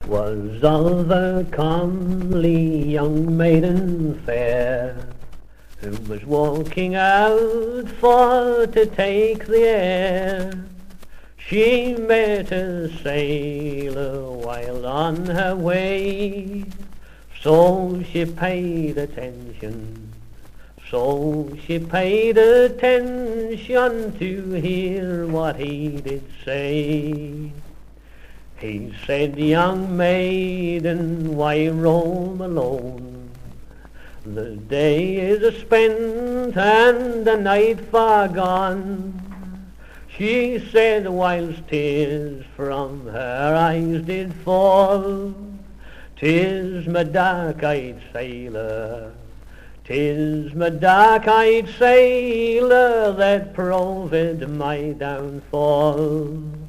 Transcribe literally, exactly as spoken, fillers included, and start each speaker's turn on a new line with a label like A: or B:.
A: Was of a comely young maiden fair, who was walking out for to take the air. She met a sailor while on her way, so she paid attention, so she paid attention to hear what he did say. He said, "Young maiden, why roam alone? The day is spent and the night far gone." She said, whilst tears from her eyes did fall, "'Tis my dark-eyed sailor, 'tis my dark-eyed sailor that proved my downfall."